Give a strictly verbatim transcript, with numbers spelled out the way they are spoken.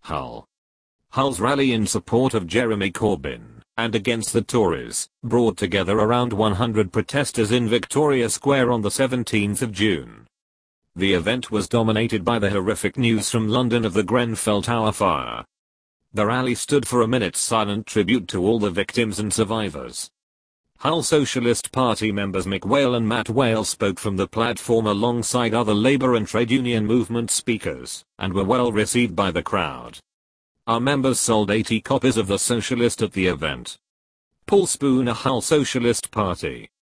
Hull. Hull's rally in support of Jeremy Corbyn and against the Tories brought together around one hundred protesters in Victoria Square on the seventeenth of June. The event was dominated by the horrific news from London of the Grenfell Tower fire. The rally stood for a minute's silent tribute to all the victims and survivors. Hull Socialist Party members Mick Wale and Matt Wale spoke from the platform alongside other Labour and trade union movement speakers, and were well received by the crowd. Our members sold eighty copies of The Socialist at the event. Paul Spooner, Hull Socialist Party.